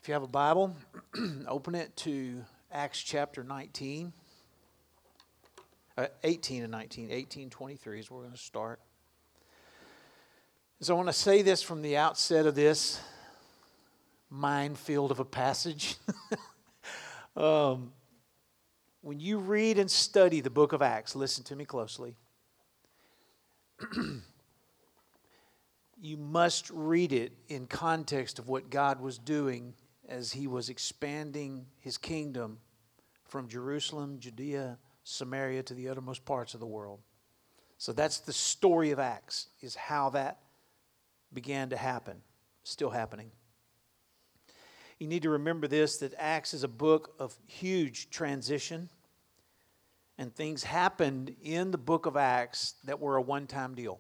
If you have a Bible, open it to Acts chapter 19. 18 and 19. 18:23 is where we're going to start. So I want to say this from the outset of this minefield of a passage. When you read and study the book of Acts, listen to me closely. You must read it in context of what God was doing as He was expanding His kingdom from Jerusalem, Judea, Samaria to the uttermost parts of the world. So that's the story of Acts, is how that began to happen, still happening. You need to remember this, that Acts is a book of huge transition, and things happened in the book of Acts that were a one-time deal.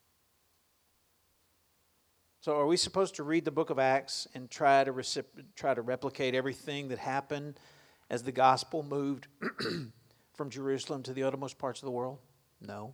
So are we supposed to read the book of Acts and try to replicate everything that happened as the gospel moved from Jerusalem to the uttermost parts of the world? No.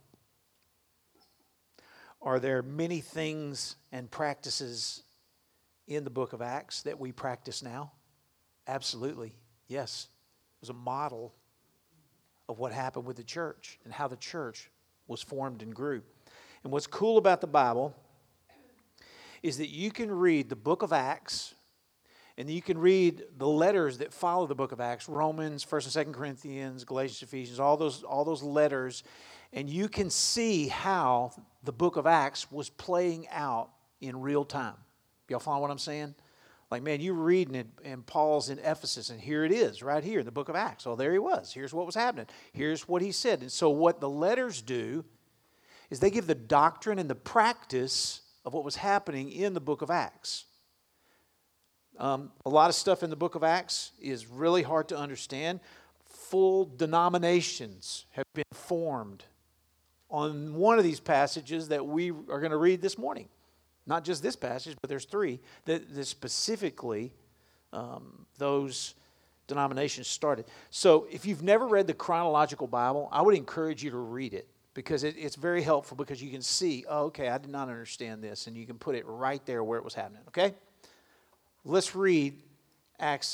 Are there many things and practices in the book of Acts that we practice now? Absolutely, yes. It was a model of what happened with the church and how the church was formed and grew. And what's cool about the Bible is that you can read the book of Acts and you can read the letters that follow the book of Acts, Romans, 1st and 2nd Corinthians, Galatians, Ephesians, all those letters, and you can see how the book of Acts was playing out in real time. Y'all follow what I'm saying? Like, man, you're reading it, and Paul's in Ephesus, and here it is, right here in the book of Acts. Oh, there he was. Here's what was happening. Here's what he said. And so what the letters do is they give the doctrine and the practice of what was happening in the book of Acts. A lot of stuff in the book of Acts is really hard to understand. Full denominations have been formed on one of these passages that we are going to read this morning. Not just this passage, but there's three that specifically those denominations started. So if you've never read the chronological Bible, I would encourage you to read it because it's very helpful because you can see, oh, okay, I did not understand this, and you can put it right there where it was happening, okay? Let's read Acts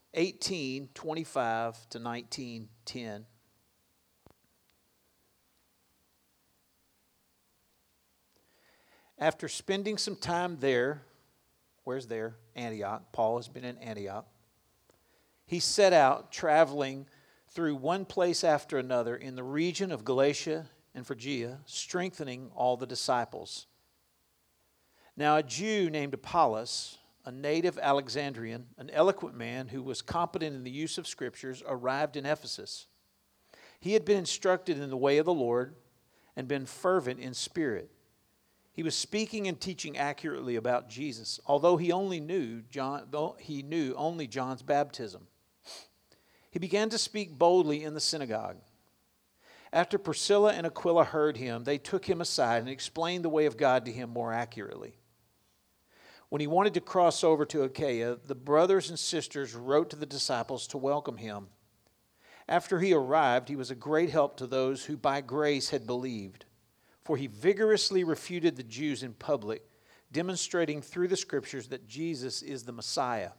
18:25 to 19:10. After spending some time there, where's there? Antioch. Paul has been in Antioch. He set out traveling through one place after another in the region of Galatia and Phrygia, strengthening all the disciples. Now a Jew named Apollos, a native Alexandrian, an eloquent man who was competent in the use of scriptures, arrived in Ephesus. He had been instructed in the way of the Lord and been fervent in spirit. He was speaking and teaching accurately about Jesus, although he knew only John's baptism. He began to speak boldly in the synagogue. After Priscilla and Aquila heard him, they took him aside and explained the way of God to him more accurately. When he wanted to cross over to Achaia, the brothers and sisters wrote to the disciples to welcome him. After he arrived, he was a great help to those who by grace had believed, for he vigorously refuted the Jews in public, demonstrating through the scriptures that Jesus is the Messiah.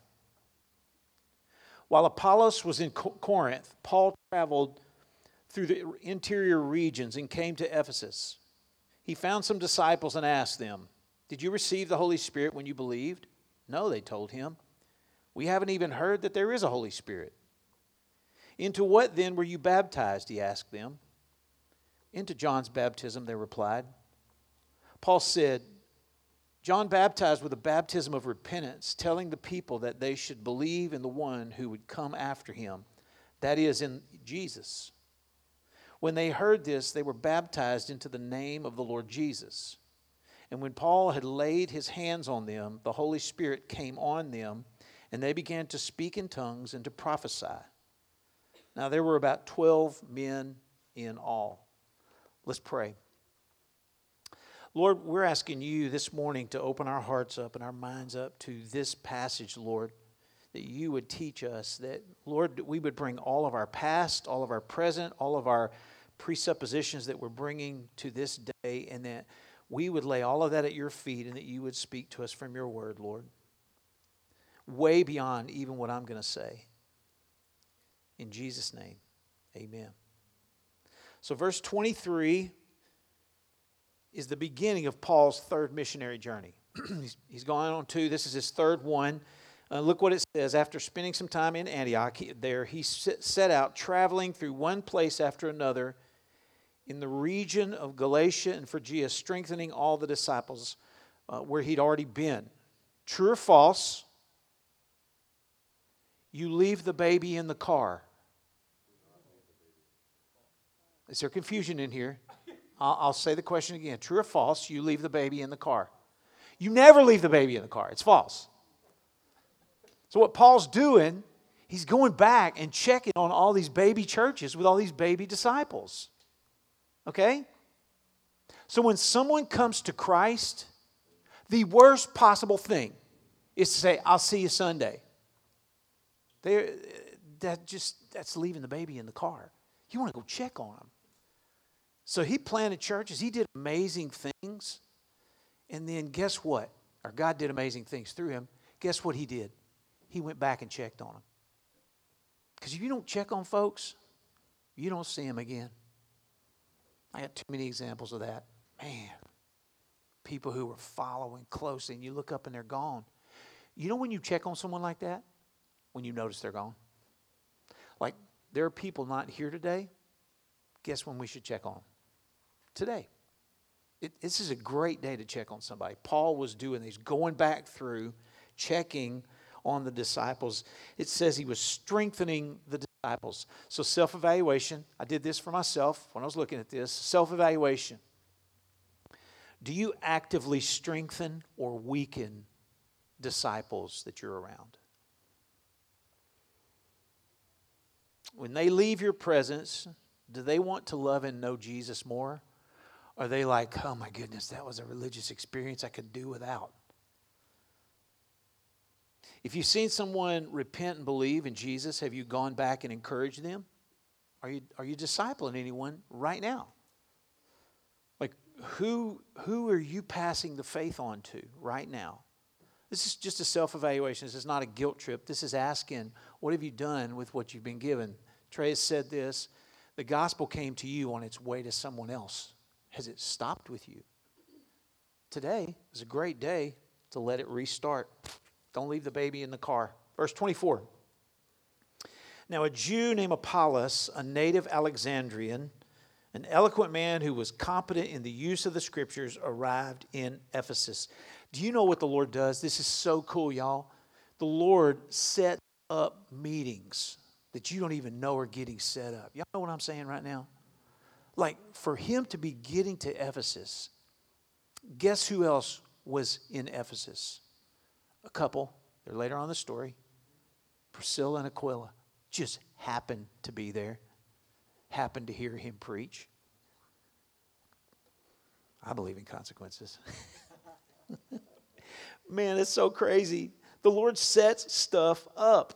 While Apollos was in Corinth, Paul traveled through the interior regions and came to Ephesus. He found some disciples and asked them, "Did you receive the Holy Spirit when you believed?" "No," they told him. "We haven't even heard that there is a Holy Spirit." "Into what then were you baptized?" he asked them. "Into John's baptism," they replied. Paul said, "John baptized with a baptism of repentance, telling the people that they should believe in the one who would come after him, that is, in Jesus. When they heard this, they were baptized into the name of the Lord Jesus. And when Paul had laid his hands on them, the Holy Spirit came on them, and they began to speak in tongues and to prophesy. Now there were about 12 men in all." Let's pray. Lord, we're asking you this morning to open our hearts up and our minds up to this passage, Lord, that you would teach us, that, Lord, we would bring all of our past, all of our present, all of our presuppositions that we're bringing to this day, and that we would lay all of that at your feet and that you would speak to us from your word, Lord. way beyond even what I'm going to say. In Jesus' name, amen. So verse 23 is the beginning of Paul's third missionary journey. He's gone on to, this is his third one. Look what it says. After spending some time in Antioch, he set out traveling through one place after another in the region of Galatia and Phrygia, strengthening all the disciples where he'd already been. True or false? You leave the baby in the car. Is there confusion in here? I'll say the question again. True or false? You leave the baby in the car. You never leave the baby in the car. It's false. So what Paul's doing, he's going back and checking on all these baby churches with all these baby disciples. Okay? So when someone comes to Christ, the worst possible thing is to say, I'll see you Sunday. That's leaving the baby in the car. You want to go check on them. So he planted churches. He did amazing things. And then guess what? Or God did amazing things through him. Guess what he did? He went back and checked on them. Because if you don't check on folks, you don't see them again. I got too many examples of that. Man, people who were following closely, and you look up and they're gone. You know when you check on someone like that? When you notice they're gone. Like, there are people not here today. Guess when we should check on them? Today. This is a great day to check on somebody. Paul was doing this, going back through, checking on the disciples. It says he was strengthening the disciples. So self-evaluation. I did this for myself when I was looking at this. Self-evaluation. Do you actively strengthen or weaken disciples that you're around? When they leave your presence, do they want to love and know Jesus more? Are they like, oh my goodness, that was a religious experience I could do without? If you've seen someone repent and believe in Jesus, have you gone back and encouraged them? Are you discipling anyone right now? Like, who are you passing the faith on to right now? This is just a self-evaluation. This is not a guilt trip. This is asking, what have you done with what you've been given? Trey has said this, the gospel came to you on its way to someone else. Has it stopped with you? Today is a great day to let it restart. Don't leave the baby in the car. Verse 24. Now a Jew named Apollos, a native Alexandrian, an eloquent man who was competent in the use of the scriptures, arrived in Ephesus. Do you know what the Lord does? This is so cool, y'all. The Lord sets up meetings that you don't even know are getting set up. Y'all know what I'm saying right now? Like, for him to be getting to Ephesus, guess who else was in Ephesus? A couple. They're later on in the story. Priscilla and Aquila just happened to be there. Happened to hear him preach. I believe in consequences. Man, it's so crazy. The Lord sets stuff up.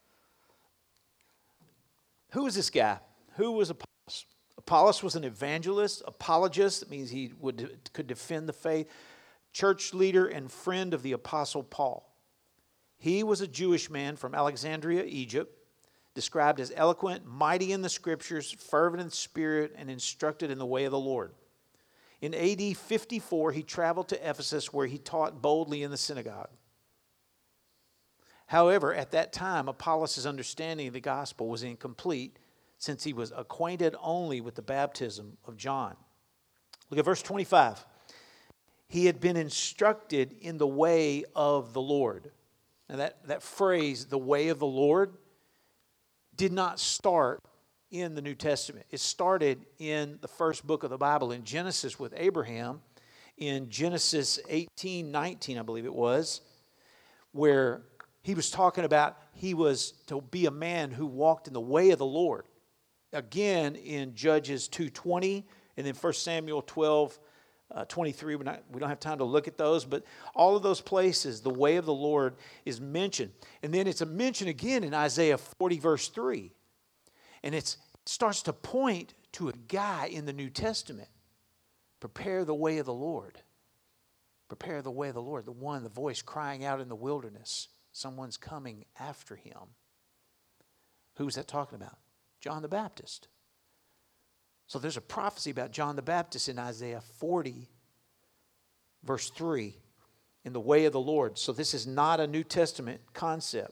Who was this guy? Who was Apollos? Apollos was an evangelist, apologist. That means he could defend the faith. Church leader and friend of the Apostle Paul. He was a Jewish man from Alexandria, Egypt, described as eloquent, mighty in the scriptures, fervent in spirit, and instructed in the way of the Lord. In AD 54, he traveled to Ephesus where he taught boldly in the synagogue. However, at that time, Apollos' understanding of the gospel was incomplete since he was acquainted only with the baptism of John. Look at verse 25. He had been instructed in the way of the Lord. Now that phrase, the way of the Lord, did not start in the New Testament. It started in the first book of the Bible, in Genesis with Abraham, in Genesis 18:19, I believe it was, where he was talking about he was to be a man who walked in the way of the Lord. Again, in Judges 2:20, and then 1 Samuel 12:23. We don't have time to look at those, but all of those places, the way of the Lord is mentioned. And then it's a mention again in Isaiah 40, verse 3. And it starts to point to a guy in the New Testament. Prepare the way of the Lord. Prepare the way of the Lord. The voice crying out in the wilderness. someone's coming after him. Who's that talking about? John the Baptist. So there's a prophecy about John the Baptist in Isaiah 40, verse 3, in the way of the Lord. So this is not a New Testament concept.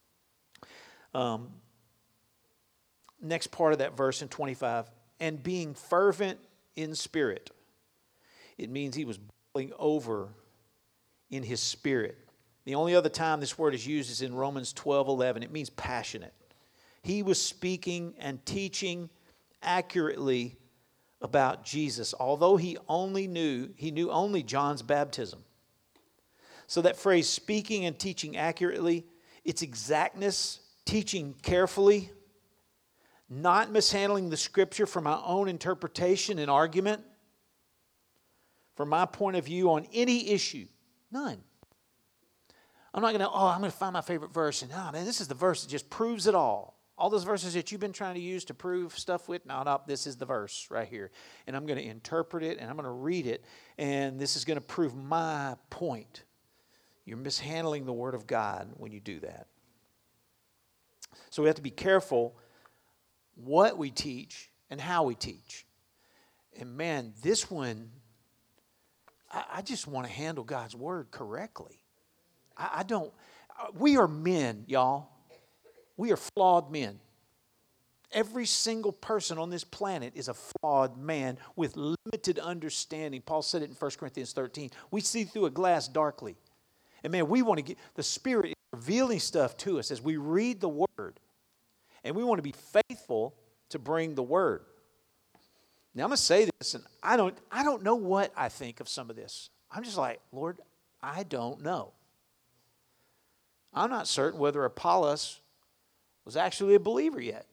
Next part of that verse in 25, and being fervent in spirit. It means he was boiling over in his spirit. The only other time this word is used is in Romans 12:11. It means passionate. He was speaking and teaching accurately about Jesus, although he knew only John's baptism. So that phrase, speaking and teaching accurately, it's exactness, teaching carefully, not mishandling the Scripture for my own interpretation and argument, from my point of view on any issue. None. I'm not going to find my favorite verse and, this is the verse that just proves it all. All those verses that you've been trying to use to prove stuff with, no, this is the verse right here. And I'm going to interpret it and I'm going to read it, and this is going to prove my point. You're mishandling the Word of God when you do that. So we have to be careful what we teach and how we teach. And man, this one, I just want to handle God's Word correctly. We are men, y'all. We are flawed men. Every single person on this planet is a flawed man with limited understanding. Paul said it in 1 Corinthians 13. We see through a glass darkly. And man, we want to get, the Spirit is revealing stuff to us as we read the Word. And we want to be faithful to bring the Word. Now I'm going to say this, and I don't know what I think of some of this. I'm just like, Lord, I don't know. I'm not certain whether Apollos was actually a believer yet.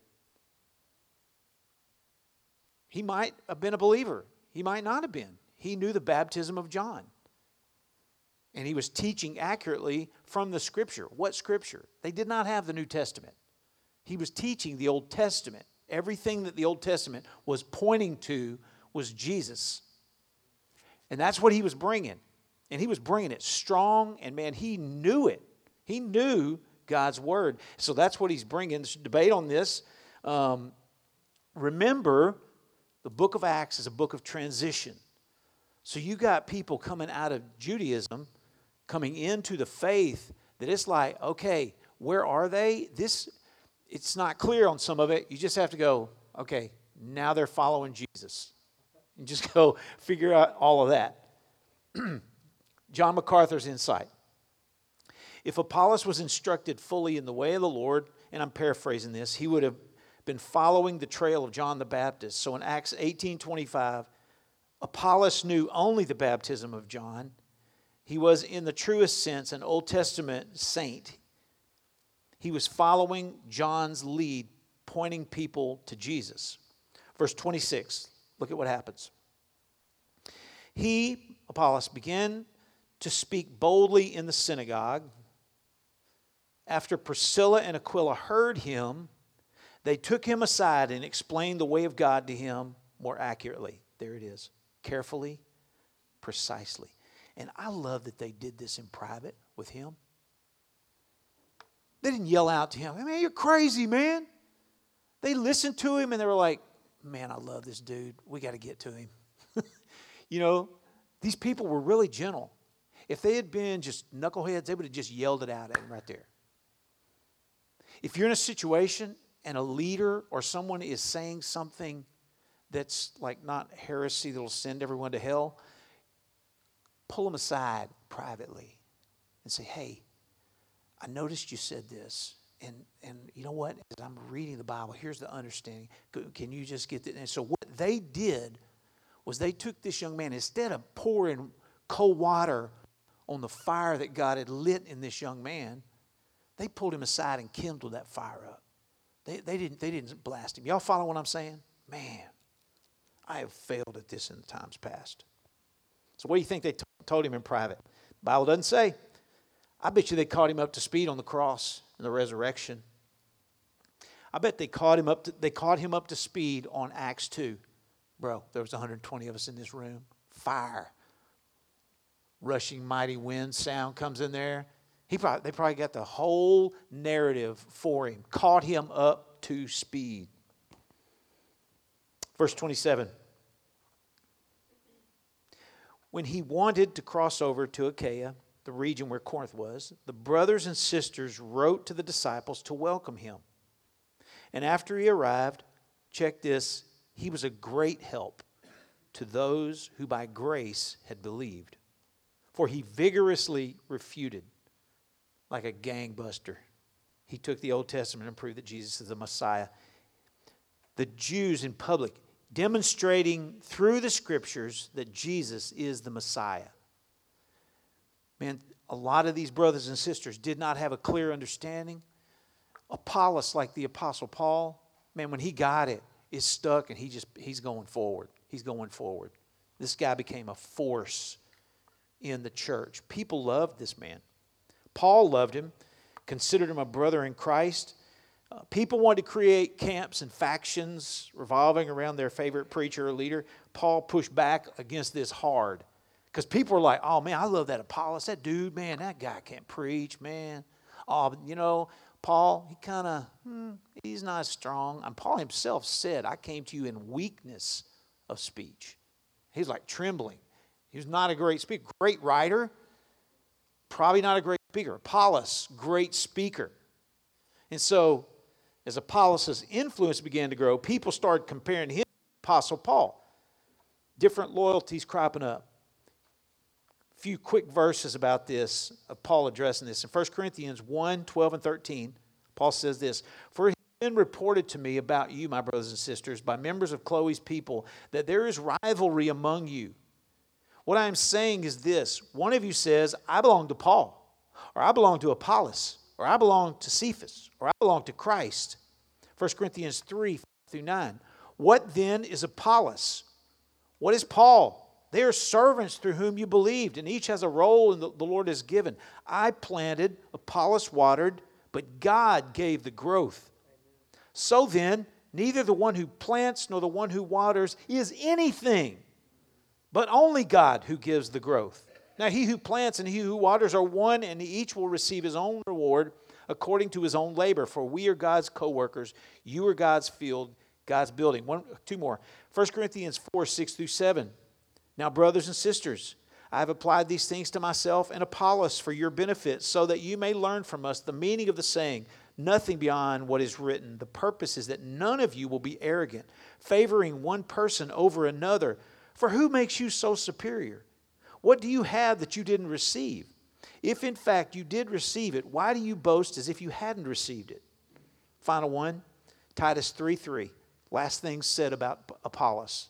He might have been a believer. He might not have been. He knew the baptism of John. And he was teaching accurately from the Scripture. What Scripture? They did not have the New Testament. He was teaching the Old Testament. Everything that the Old Testament was pointing to was Jesus. And that's what he was bringing. And he was bringing it strong, and man, he knew it. He knew God's Word. So that's what he's bringing. There's debate on this. Remember, the book of Acts is a book of transition. So you got people coming out of Judaism, coming into the faith, that it's like, okay, where are they? It's not clear on some of it. You just have to go, okay, now they're following Jesus. And just go figure out all of that. John MacArthur's insight. If Apollos was instructed fully in the way of the Lord, and I'm paraphrasing this, he would have been following the trail of John the Baptist. So in Acts 18:25, Apollos knew only the baptism of John. He was, in the truest sense, an Old Testament saint. He was following John's lead, pointing people to Jesus. Verse 26, look at what happens. He, Apollos, began to speak boldly in the synagogue. After Priscilla and Aquila heard him, they took him aside and explained the way of God to him more accurately. There it is. Carefully, precisely. And I love that they did this in private with him. They didn't yell out to him, "Hey, man, you're crazy, man." They listened to him and they were like, "Man, I love this dude. We got to get to him." These people were really gentle. If they had been just knuckleheads, they would have just yelled it out at him right there. If you're in a situation and a leader or someone is saying something that's like not heresy that'll send everyone to hell, pull them aside privately and say, "Hey, I noticed you said this, and you know what? As I'm reading the Bible, here's the understanding. Can you just get that?" And so what they did was they took this young man, instead of pouring cold water on the fire that God had lit in this young man, they pulled him aside and kindled that fire up. They didn't blast him. Y'all follow what I'm saying? Man, I have failed at this in the times past. So what do you think they told him in private? The Bible doesn't say. I bet you they caught him up to speed on the cross and the resurrection. I bet they caught him up to speed on Acts 2. Bro, there was 120 of us in this room. Fire. Rushing mighty wind sound comes in there. They probably got the whole narrative for him, caught him up to speed. Verse 27. When he wanted to cross over to Achaia, the region where Corinth was, the brothers and sisters wrote to the disciples to welcome him. And after he arrived, check this, he was a great help to those who by grace had believed. For he vigorously refuted, like a gangbuster. He took the Old Testament and proved that Jesus is the Messiah. The Jews in public, demonstrating through the Scriptures that Jesus is the Messiah. Man, a lot of these brothers and sisters did not have a clear understanding. Apollos, like the Apostle Paul, man, when he got it, it's stuck and he's going forward. He's going forward. This guy became a force in the church. People loved this man. Paul loved him, considered him a brother in Christ. People wanted to create camps and factions revolving around their favorite preacher or leader. Paul pushed back against this hard. Because people were like, oh man, I love that Apollos. That dude, man, that guy can't preach, man. Oh, you know, Paul, he kind of, he's not strong. And Paul himself said, I came to you in weakness of speech. He's like trembling. He was not a great speaker. Great writer, probably not a great speaker. Apollos, great speaker. And so, as Apollos' influence began to grow, people started comparing him to Apostle Paul. Different loyalties cropping up. A few quick verses about this, of Paul addressing this. In 1 Corinthians 1, 12 and 13, Paul says this, For it has been reported to me about you, my brothers and sisters, by members of Chloe's people, that there is rivalry among you. What I am saying is this, one of you says, I belong to Paul, or I belong to Apollos, or I belong to Cephas, or I belong to Christ. 1 Corinthians 3, 5 through 9. What then is Apollos? What is Paul? They are servants through whom you believed, and each has a role in the Lord has given. I planted, Apollos watered, but God gave the growth. So then, neither the one who plants nor the one who waters is anything, but only God who gives the growth. Now he who plants and he who waters are one, and each will receive his own reward according to his own labor. For we are God's co-workers. You are God's field, God's building. Two more. 1 Corinthians 4, 6 through 7. Now, brothers and sisters, I have applied these things to myself and Apollos for your benefit, so that you may learn from us the meaning of the saying, nothing beyond what is written. The purpose is that none of you will be arrogant, favoring one person over another. For who makes you so superior? What do you have that you didn't receive? If in fact you did receive it, why do you boast as if you hadn't received it? Final one, Titus 3:3. Last thing said about Apollos.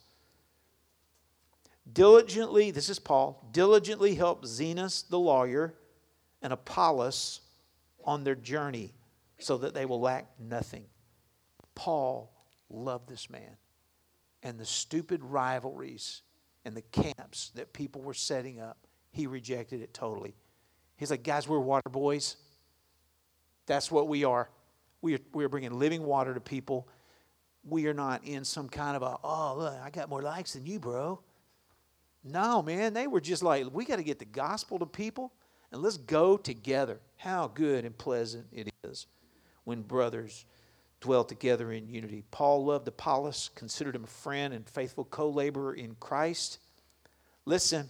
Diligently, this is Paul, diligently help Zenas the lawyer and Apollos on their journey so that they will lack nothing. Paul loved this man. And the stupid rivalries and the camps that people were setting up, he rejected it totally. He's like, guys, we're water boys. That's what we are. We are bringing living water to people. We are not in some kind of look, I got more likes than you, bro. No, man, they were just like, we got to get the gospel to people and let's go together. How good and pleasant it is when brothers dwell together in unity. Paul loved Apollos, considered him a friend and faithful co-laborer in Christ. Listen.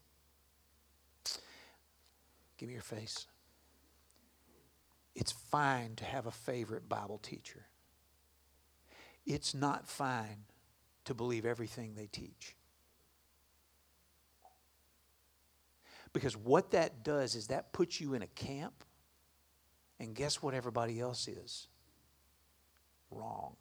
Give me your face. It's fine to have a favorite Bible teacher. It's not fine to believe everything they teach. Because what that does is that puts you in a camp, and guess what everybody else is? Wrong.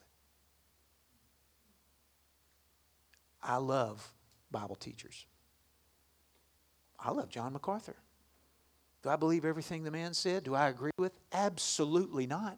I love Bible teachers. I love John MacArthur. Do I believe everything the man said? Do I agree with? Absolutely not.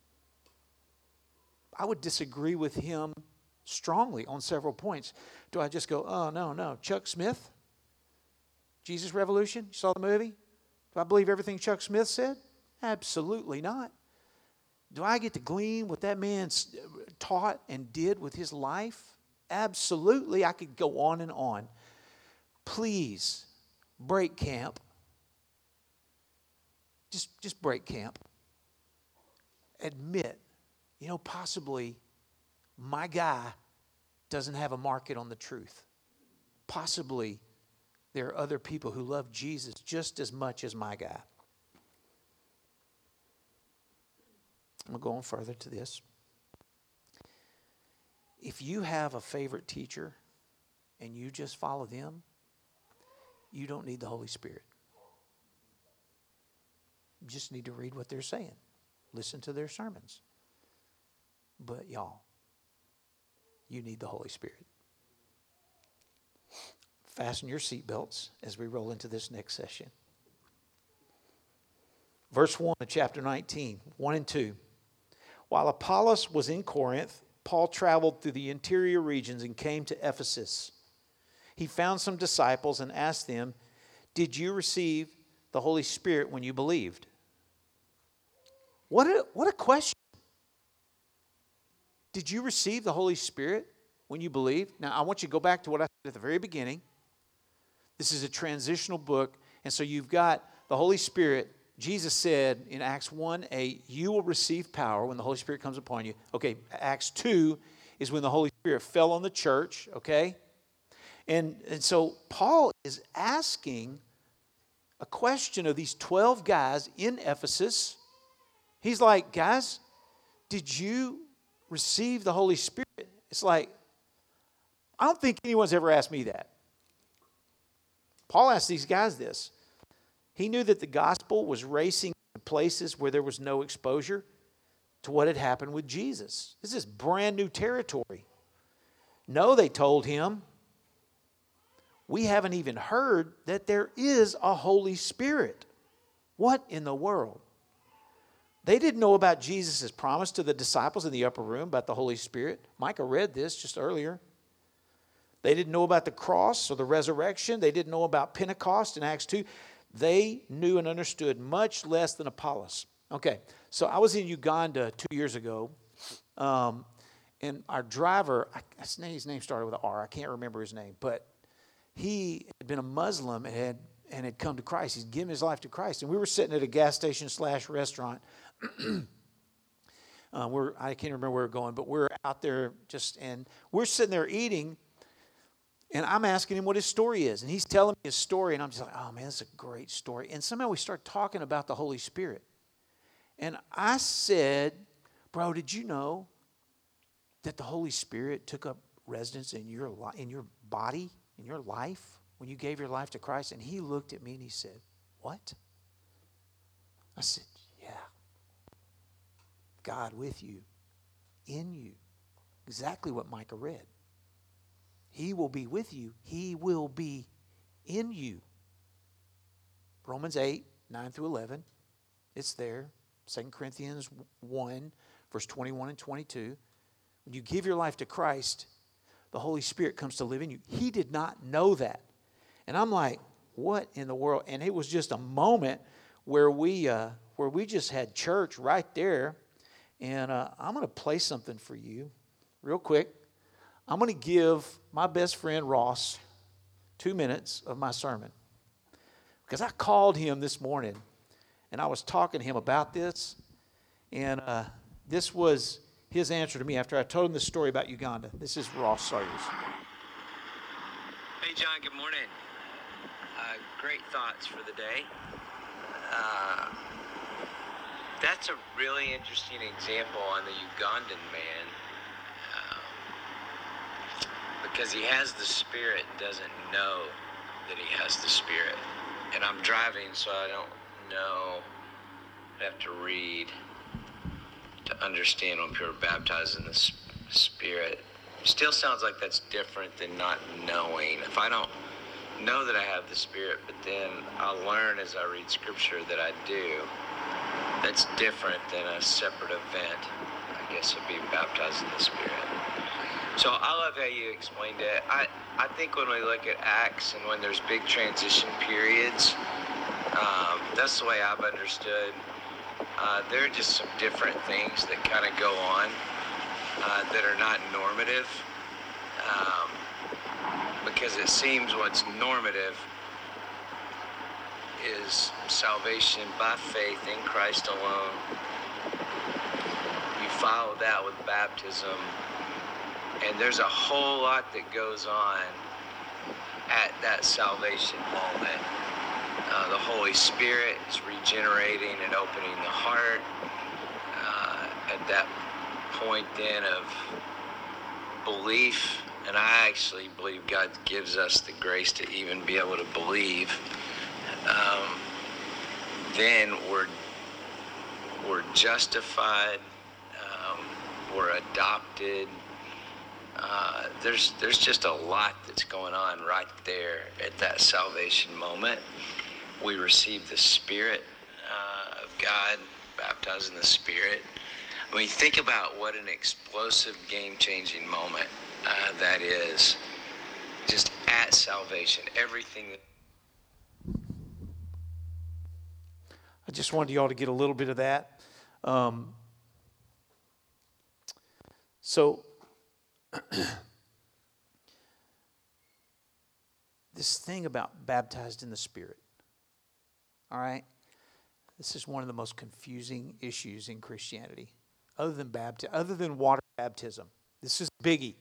I would disagree with him strongly on several points. Do I just go, oh, no. Chuck Smith? Jesus Revolution? You saw the movie? Do I believe everything Chuck Smith said? Absolutely not. Do I get to glean what that man taught and did with his life? Absolutely. I could go on and on. Please, break camp. Just break camp. Admit, possibly my guy doesn't have a market on the truth. Possibly there are other people who love Jesus just as much as my guy. I'm going to go on further to this. If you have a favorite teacher and you just follow them, you don't need the Holy Spirit. You just need to read what they're saying. Listen to their sermons. But y'all, you need the Holy Spirit. Fasten your seatbelts as we roll into this next session. Verse 1 of chapter 19, 1 and 2. While Apollos was in Corinth, Paul traveled through the interior regions and came to Ephesus. He found some disciples and asked them, "Did you receive the Holy Spirit when you believed?" What a question. Did you receive the Holy Spirit when you believed? Now, I want you to go back to what I said at the very beginning. This is a transitional book, and so you've got the Holy Spirit. Jesus said in Acts 1:8, you will receive power when the Holy Spirit comes upon you. Okay, Acts 2 is when the Holy Spirit fell on the church, okay? And so Paul is asking a question of these 12 guys in Ephesus. He's like, guys, did you receive the Holy Spirit? It's like, I don't think anyone's ever asked me that. Paul asked these guys this. He knew that the gospel was racing to places where there was no exposure to what had happened with Jesus. This is brand new territory. No, they told him, we haven't even heard that there is a Holy Spirit. What in the world? They didn't know about Jesus' promise to the disciples in the upper room about the Holy Spirit. Micah read this just earlier. They didn't know about the cross or the resurrection. They didn't know about Pentecost in Acts 2. They knew and understood much less than Apollos. Okay, so I was in Uganda 2 years ago, and our driver, his name started with an R. I can't remember his name, but he had been a Muslim and had come to Christ. He's given his life to Christ. And we were sitting at a gas station / restaurant. I can't remember where we're going, but we're out there and we're sitting there eating, and I'm asking him what his story is. And he's telling me his story, and I'm just like, oh, man, this is a great story. And somehow we start talking about the Holy Spirit. And I said, bro, did you know that the Holy Spirit took up residence in your body, in your life, when you gave your life to Christ? And he looked at me and he said, what? I said, yeah. God with you, in you. Exactly what Micah read. He will be with you. He will be in you. Romans 8, 9 through 11. It's there. 2 Corinthians 1, verse 21 and 22. When you give your life to Christ, the Holy Spirit comes to live in you. He did not know that. And I'm like, what in the world? And it was just a moment where we just had church right there. And I'm going to play something for you real quick. I'm going to give my best friend Ross 2 minutes of my sermon. Because I called him this morning, and I was talking to him about this. And this was his answer to me after I told him the story about Uganda. This is Ross Sawyers. Hey, John, good morning. Great thoughts for the day. That's a really interesting example on the Ugandan man. Because he has the Spirit, doesn't know that he has the Spirit. And I'm driving, so I don't know. I have to read to understand when people are baptized in the Spirit. Still sounds like that's different than not knowing. If I don't know that I have the Spirit, but then I'll learn as I read Scripture that I do, that's different than a separate event. I guess of being baptized in the Spirit. So I love how you explained it. I think when we look at Acts and when there's big transition periods, that's the way I've understood. There are just some different things that kind of go on that are not normative. Because it seems what's normative is salvation by faith in Christ alone. You follow that with baptism, and there's a whole lot that goes on at that salvation moment. The Holy Spirit is regenerating and opening the heart. At that point then of belief, and I actually believe God gives us the grace to even be able to believe, then we're justified, we're adopted. There's just a lot that's going on right there at that salvation moment. We receive the Spirit of God, baptized in the Spirit. I mean, think about what an explosive, game-changing moment that is. Just at salvation, everything. I just wanted y'all to get a little bit of that. So this thing about baptized in the Spirit, all right? This is one of the most confusing issues in Christianity, other than water baptism. This is biggie,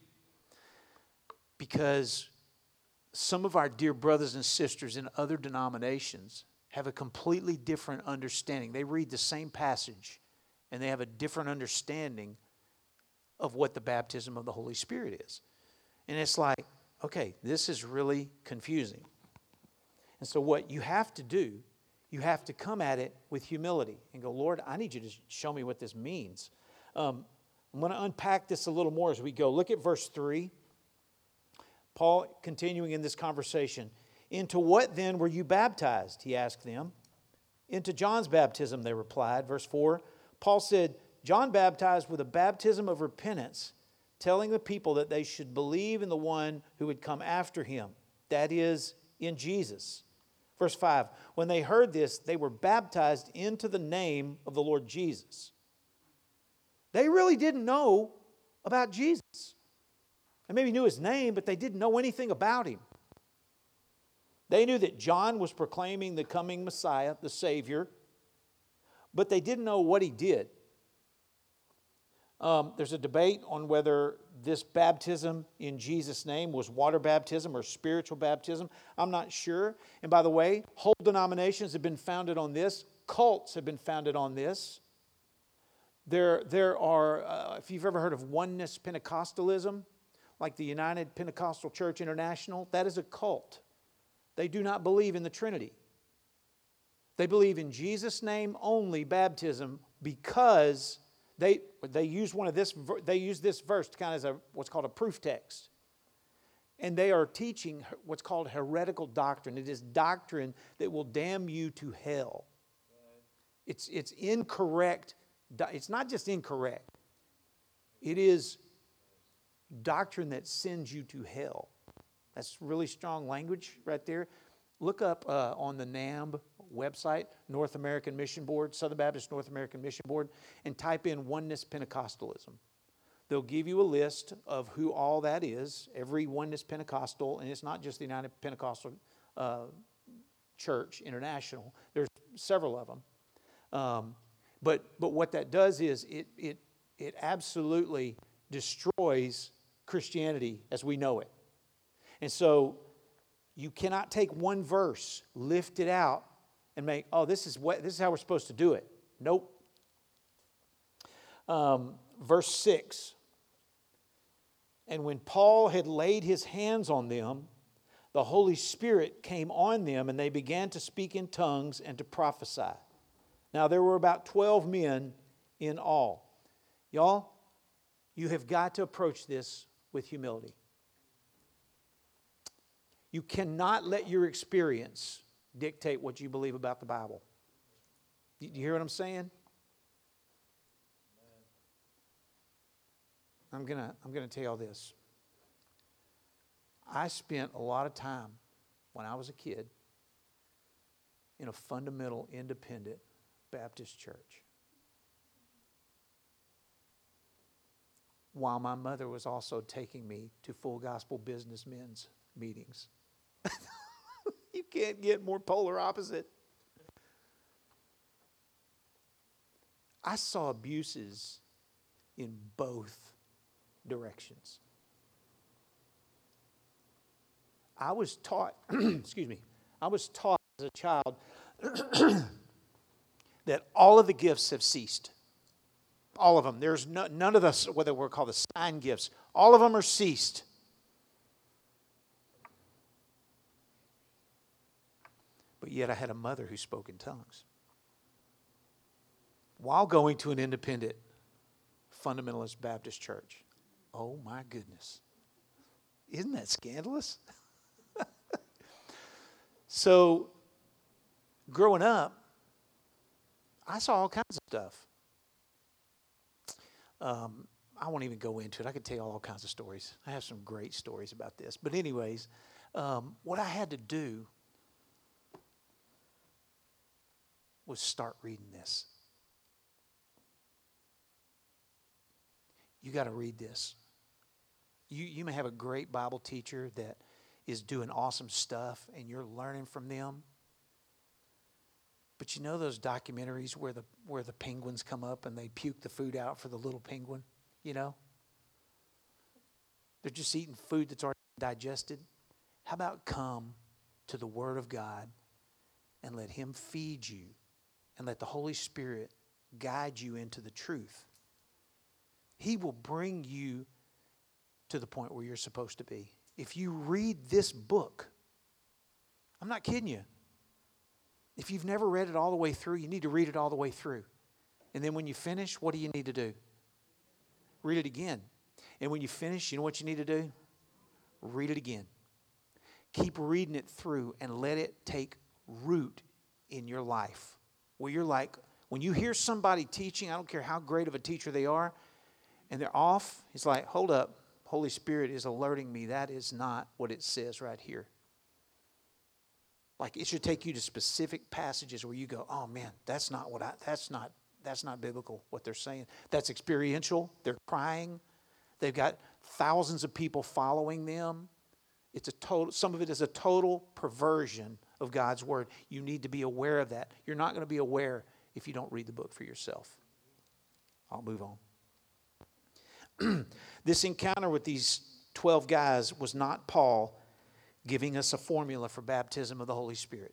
because some of our dear brothers and sisters in other denominations have a completely different understanding. They read the same passage, and they have a different understanding of what the baptism of the Holy Spirit is. And it's like, okay, this is really confusing. And so what you have to do, you have to come at it with humility and go, Lord, I need you to show me what this means. I'm going to unpack this a little more as we go. Look at verse 3. Paul, continuing in this conversation, into what then were you baptized? He asked them. Into John's baptism, they replied. Verse 4, Paul said, John baptized with a baptism of repentance, telling the people that they should believe in the one who would come after him, that is, in Jesus. Verse 5, when they heard this, they were baptized into the name of the Lord Jesus. They really didn't know about Jesus. They maybe knew his name, but they didn't know anything about him. They knew that John was proclaiming the coming Messiah, the Savior, but they didn't know what he did. There's a debate on whether this baptism in Jesus' name was water baptism or spiritual baptism. I'm not sure. And by the way, whole denominations have been founded on this. Cults have been founded on this. There are, if you've ever heard of oneness Pentecostalism, like the United Pentecostal Church International, that is a cult. They do not believe in the Trinity. They believe in Jesus' name only baptism because they use this verse kind of as what's called a proof text. And they are teaching what's called heretical doctrine. It is doctrine that will damn you to hell. It's incorrect. It's not just incorrect. It is doctrine that sends you to hell. That's really strong language right there. Look up on the NAMB website, North American Mission Board, Southern Baptist North American Mission Board, and type in Oneness Pentecostalism. They'll give you a list of who all that is, every Oneness Pentecostal, and it's not just the United Pentecostal Church International. There's several of them. But what that does is it absolutely destroys Christianity as we know it. And so you cannot take one verse, lift it out, and make, this is how we're supposed to do it. Nope. Verse 6. And when Paul had laid his hands on them, the Holy Spirit came on them, and they began to speak in tongues and to prophesy. Now there were about 12 men in all. Y'all, you have got to approach this with humility. You cannot let your experience dictate what you believe about the Bible. Do you hear what I'm saying? I'm gonna tell y'all this. I spent a lot of time when I was a kid in a fundamental independent Baptist church, while my mother was also taking me to Full Gospel Businessmen's meetings. You can't get more polar opposite. I saw abuses in both directions. I was taught, excuse me, I was taught as a child that all of the gifts have ceased. All of them. There's none of the, what we're called the sign gifts. All of them are ceased. But yet I had a mother who spoke in tongues while going to an independent fundamentalist Baptist church. Oh my goodness. Isn't that scandalous? So, growing up, I saw all kinds of stuff. I won't even go into it. I could tell you all kinds of stories. I have some great stories about this. But anyways, what I had to do was start reading this. You got to read this. You may have a great Bible teacher that is doing awesome stuff and you're learning from them. But you know those documentaries where the penguins come up and they puke the food out for the little penguin, you know? They're just eating food that's already digested. How about come to the Word of God and let Him feed you and let the Holy Spirit guide you into the truth? He will bring you to the point where you're supposed to be. If you read this book, I'm not kidding you. If you've never read it all the way through, you need to read it all the way through. And then when you finish, what do you need to do? Read it again. And when you finish, you know what you need to do? Read it again. Keep reading it through and let it take root in your life. Where you're like, when you hear somebody teaching, I don't care how great of a teacher they are, and they're off, it's like, hold up. Holy Spirit is alerting me that is not what it says right here. Like it should take you to specific passages where you go, oh man, that's not biblical what they're saying. That's experiential. They're crying. They've got thousands of people following them. Some of it is a total perversion of God's word. You need to be aware of that. You're not going to be aware if you don't read the book for yourself. I'll move on. This encounter with these 12 guys was not Paul giving us a formula for baptism of the Holy Spirit.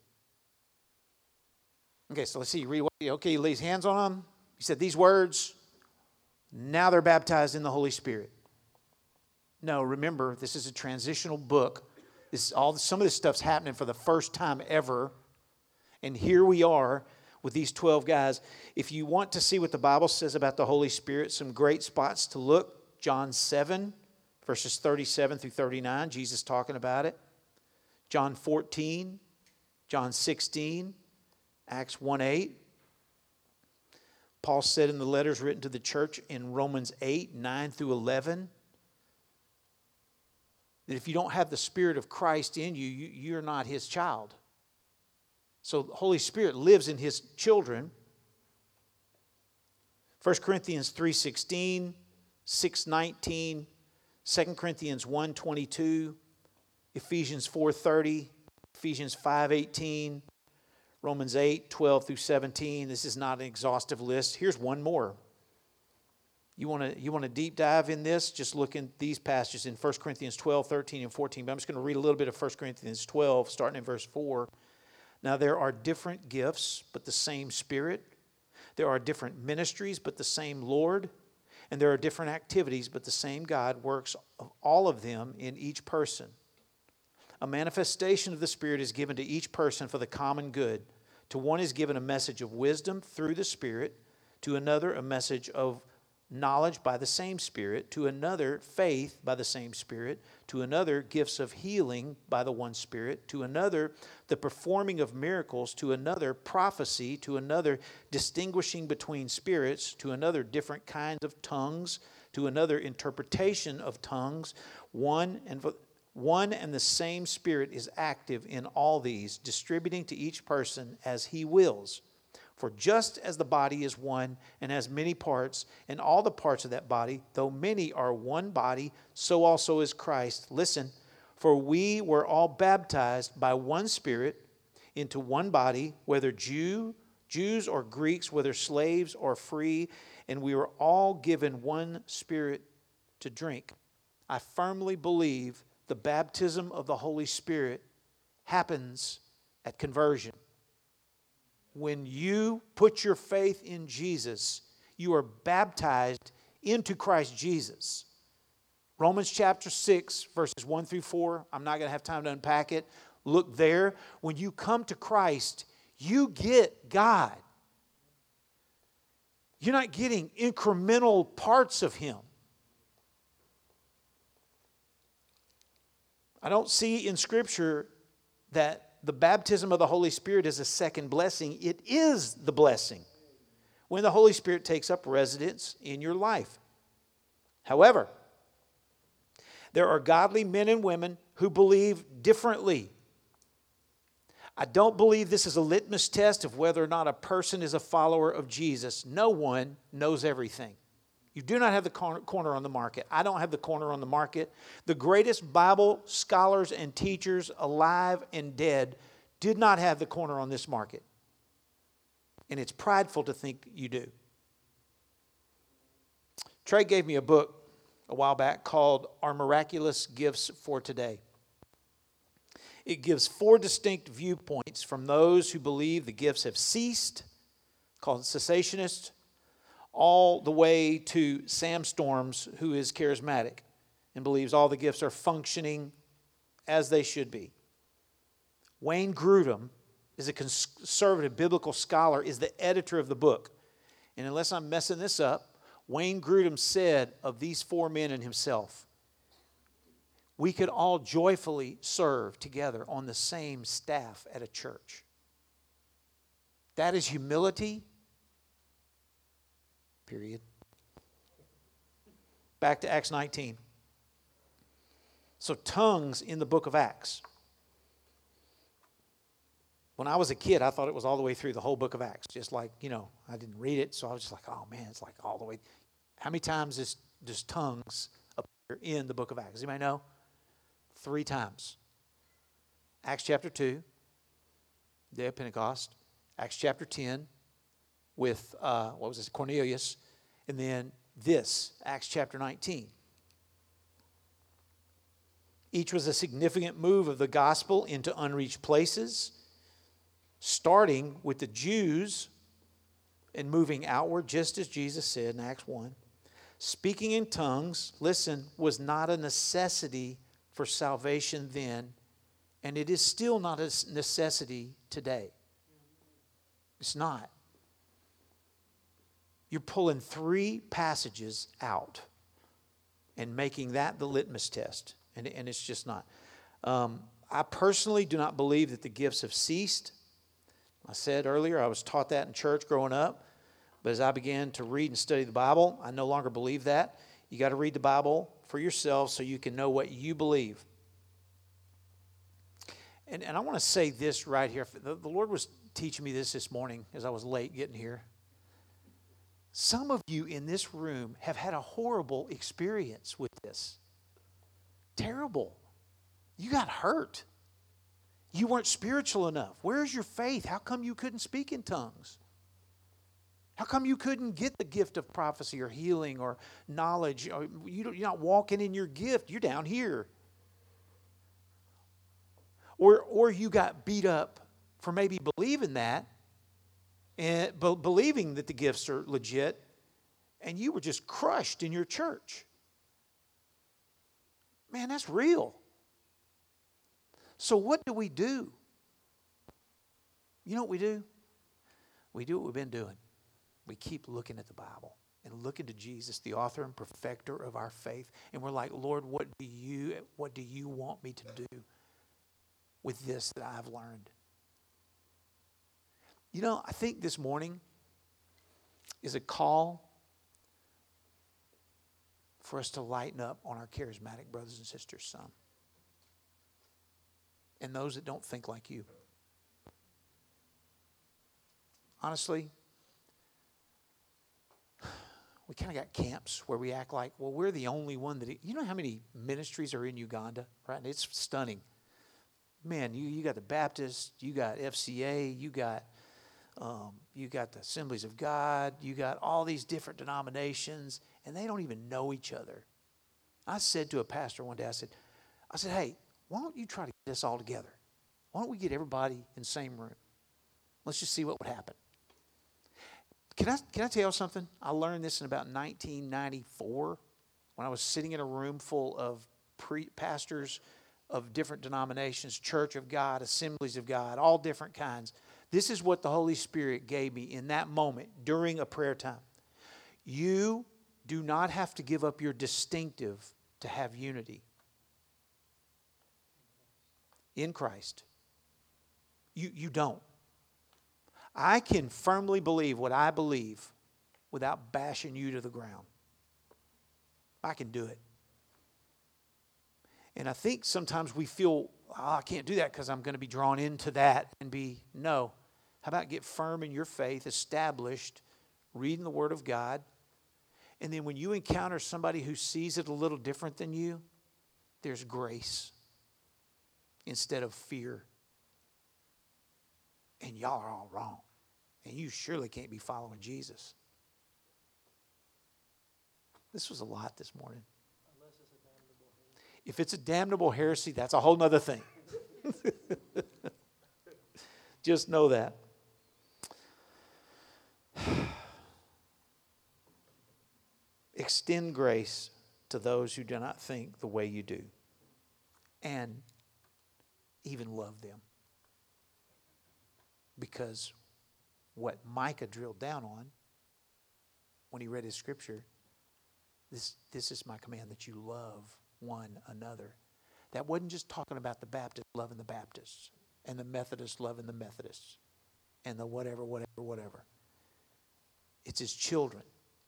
Okay, so let's see. Okay, he lays hands on them. He said these words. Now they're baptized in the Holy Spirit. No, remember, this is a transitional book. Some of this stuff's happening for the first time ever. And here we are with these 12 guys. If you want to see what the Bible says about the Holy Spirit, some great spots to look. John 7, verses 37 through 39, Jesus talking about it. John 14, John 16, Acts 1:8. Paul said in the letters written to the church in Romans 8, 9 through 11, that if you don't have the Spirit of Christ in you, you're not His child. So the Holy Spirit lives in His children. 1 Corinthians 3:16, 6:19, 2 Corinthians 1:22, Ephesians 4:30, Ephesians 5:18, Romans 8:12 through 17. This is not an exhaustive list. Here's one more. You want to deep dive in this? Just look in these passages in 1 Corinthians 12, 13, and 14. But I'm just going to read a little bit of 1 Corinthians 12, starting in verse 4. Now there are different gifts, but the same Spirit. There are different ministries, but the same Lord. And there are different activities, but the same God works all of them in each person. A manifestation of the Spirit is given to each person for the common good. To one is given a message of wisdom through the Spirit, to another a message of knowledge by the same Spirit, to another faith by the same Spirit, to another gifts of healing by the one Spirit, to another the performing of miracles, to another prophecy, to another distinguishing between spirits, to another different kinds of tongues, to another interpretation of tongues. One and the same Spirit is active in all these, distributing to each person as He wills. For just as the body is one and has many parts, and all the parts of that body, though many are one body, so also is Christ. Listen, for we were all baptized by one Spirit into one body, whether Jew Jews or Greeks, whether slaves or free, and we were all given one Spirit to drink. I firmly believe the baptism of the Holy Spirit happens at conversion. When you put your faith in Jesus, you are baptized into Christ Jesus. Romans chapter 6, verses 1 through 4. I'm not going to have time to unpack it. Look there. When you come to Christ, you get God. You're not getting incremental parts of Him. I don't see in Scripture that the baptism of the Holy Spirit is a second blessing. It is the blessing when the Holy Spirit takes up residence in your life. However, there are godly men and women who believe differently. I don't believe this is a litmus test of whether or not a person is a follower of Jesus. No one knows everything. You do not have the corner on the market. I don't have the corner on the market. The greatest Bible scholars and teachers, alive and dead, did not have the corner on this market. And it's prideful to think you do. Trey gave me a book a while back called Our Miraculous Gifts for Today. It gives 4 distinct viewpoints from those who believe the gifts have ceased, called cessationists, all the way to Sam Storms, who is charismatic and believes all the gifts are functioning as they should be. Wayne Grudem is a conservative biblical scholar, is the editor of the book. And unless I'm messing this up, Wayne Grudem said of these 4 men and himself, we could all joyfully serve together on the same staff at a church. That is humility. Period. Back to Acts 19. So tongues in the book of Acts. When I was a kid, I thought it was all the way through the whole book of Acts. Just like, I didn't read it, so I was just like, oh man, it's like all the way. How many times does tongues appear in the book of Acts? Does anybody know? 3 times. Acts chapter 2, day of Pentecost. Acts chapter 10 with, Cornelius. And then this, Acts chapter 19. Each was a significant move of the gospel into unreached places, starting with the Jews and moving outward, just as Jesus said in Acts 1. Speaking in tongues, listen, was not a necessity for salvation then, and it is still not a necessity today. It's not. You're pulling 3 passages out and making that the litmus test, and it's just not. I personally do not believe that the gifts have ceased. I said earlier I was taught that in church growing up, but as I began to read and study the Bible, I no longer believe that. You got to read the Bible for yourself so you can know what you believe. And I want to say this right here. The Lord was teaching me this morning as I was late getting here. Some of you in this room have had a horrible experience with this. Terrible. You got hurt. You weren't spiritual enough. Where's your faith? How come you couldn't speak in tongues? How come you couldn't get the gift of prophecy or healing or knowledge? Or you're not walking in your gift. You're down here. Or you got beat up for maybe believing that, and believing that the gifts are legit, and you were just crushed in your church. Man, that's real. So what do we do? You know what we do? We do what we've been doing. We keep looking at the Bible and looking to Jesus, the author and perfecter of our faith. And we're like, Lord, what do you want me to do with this that I've learned? I think this morning is a call for us to lighten up on our charismatic brothers and sisters some. And those that don't think like you. Honestly, we kind of got camps where we act like, well, we're the only one that... You know how many ministries are in Uganda? Right? It's stunning. Man, you got the Baptist, you got FCA, you got You got the Assemblies of God. You got all these different denominations, and they don't even know each other. I said to a pastor one day, I said, hey, why don't you try to get us all together? Why don't we get everybody in the same room? Let's just see what would happen. Can I tell you something? I learned this in about 1994 when I was sitting in a room full of pastors of different denominations, Church of God, Assemblies of God, all different kinds. This is what the Holy Spirit gave me in that moment during a prayer time. You do not have to give up your distinctive to have unity in Christ. You don't. I can firmly believe what I believe without bashing you to the ground. I can do it. And I think sometimes we feel, I can't do that because I'm going to be drawn into that and no. How about get firm in your faith, established, reading the Word of God, and then when you encounter somebody who sees it a little different than you, there's grace instead of fear. And y'all are all wrong. And you surely can't be following Jesus. This was a lot this morning. If it's a damnable heresy, that's a whole nother thing. Just know that. Extend grace to those who do not think the way you do. And even love them. Because what Micah drilled down on when he read his scripture, this is my command, that you love one another. That wasn't just talking about the Baptists loving the Baptists and the Methodists loving the Methodists and the whatever. It's his children.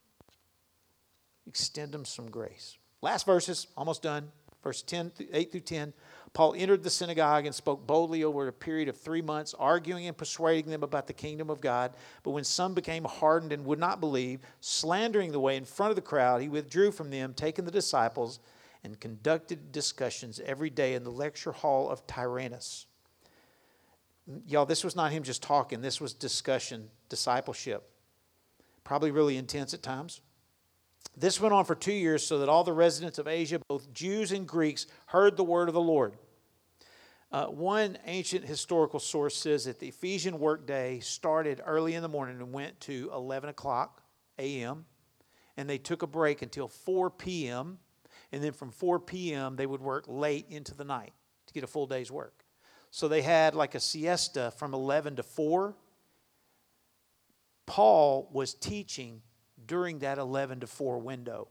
Extend them some grace. Last verses, almost done. Verse 8 through 10. Paul entered the synagogue and spoke boldly over a period of 3 months, arguing and persuading them about the kingdom of God. But when some became hardened and would not believe, slandering the way in front of the crowd, he withdrew from them, taking the disciples, and conducted discussions every day in the lecture hall of Tyrannus. Y'all, this was not him just talking. This was discussion, discipleship. Probably really intense at times. This went on for 2 years so that all the residents of Asia, both Jews and Greeks, heard the word of the Lord. One ancient historical source says that the Ephesian workday started early in the morning and went to 11 o'clock a.m. And they took a break until 4 p.m. And then from 4 p.m. they would work late into the night to get a full day's work. So they had like a siesta from 11 to 4. Paul was teaching during that 11 to 4 window.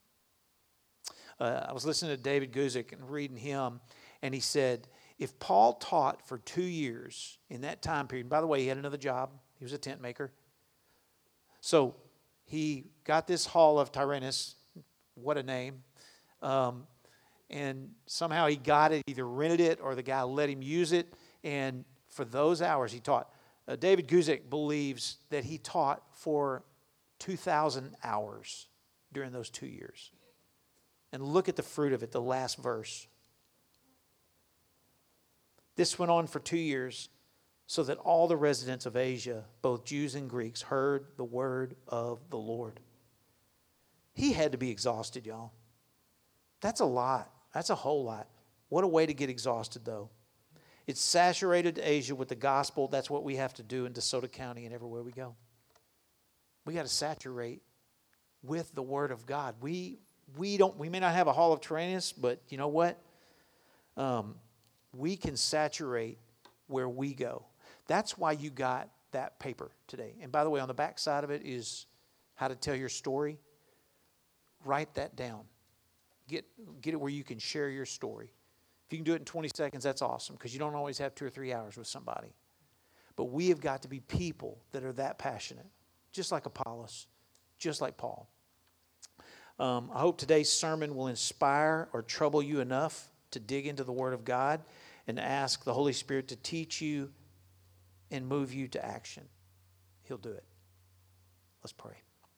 I was listening to David Guzik and reading him, and he said, if Paul taught for 2 years in that time period, and by the way, he had another job. He was a tent maker. So he got this hall of Tyrannus, what a name, and somehow he got it, either rented it or the guy let him use it, and for those hours he taught. David Guzik believes that he taught for 2,000 hours during those 2 years. And look at the fruit of it, the last verse. This went on for 2 years so that all the residents of Asia, both Jews and Greeks, heard the word of the Lord. He had to be exhausted, y'all. That's a lot. That's a whole lot. What a way to get exhausted, though. It's saturated Asia with the gospel. That's what we have to do in DeSoto County and everywhere we go. We got to saturate with the Word of God. We may not have a hall of Tyrannus, but you know what? We can saturate where we go. That's why you got that paper today. And by the way, on the back side of it is how to tell your story. Write that down. Get it where you can share your story. If you can do it in 20 seconds, that's awesome, because you don't always have 2 or 3 hours with somebody. But we have got to be people that are that passionate. Just like Apollos, just like Paul. I hope today's sermon will inspire or trouble you enough to dig into the Word of God and ask the Holy Spirit to teach you and move you to action. He'll do it. Let's pray.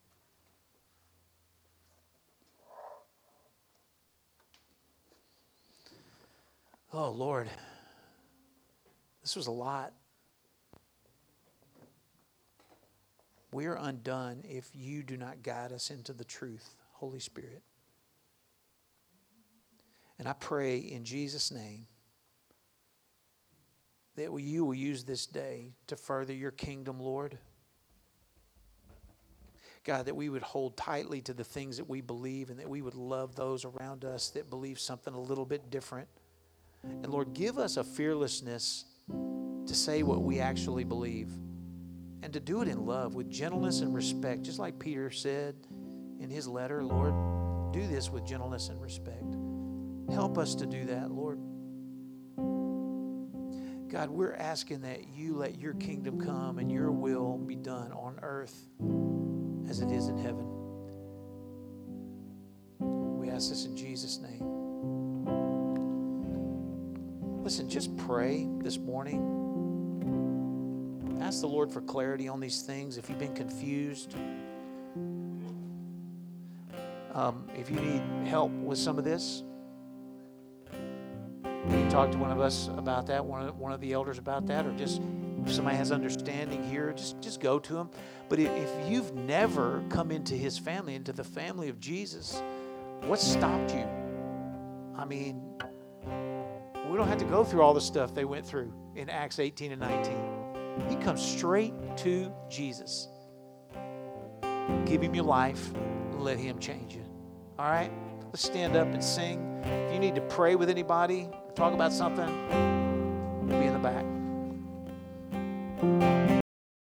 Oh, Lord, this was a lot. We are undone if you do not guide us into the truth, Holy Spirit. And I pray in Jesus' name that you will use this day to further your kingdom, Lord. God, that we would hold tightly to the things that we believe, and that we would love those around us that believe something a little bit different. And Lord, give us a fearlessness to say what we actually believe, and to do it in love, with gentleness and respect, just like Peter said in his letter. Lord, do this with gentleness and respect. Help us to do that, Lord. God, we're asking that you let your kingdom come and your will be done on earth as it is in heaven. We ask this in Jesus' name. Listen, just pray this morning. Ask the Lord for clarity on these things. If you've been confused, if you need help with some of this, you can talk to one of us about that, one of the elders about that, or just if somebody has understanding here, just go to them. But if you've never come into his family, into the family of Jesus, what stopped you? I mean, we don't have to go through all the stuff they went through in Acts 18 and 19. You come straight to Jesus. Give him your life and let him change you. All right? Let's stand up and sing. If you need to pray with anybody, talk about something, we'll be in the back.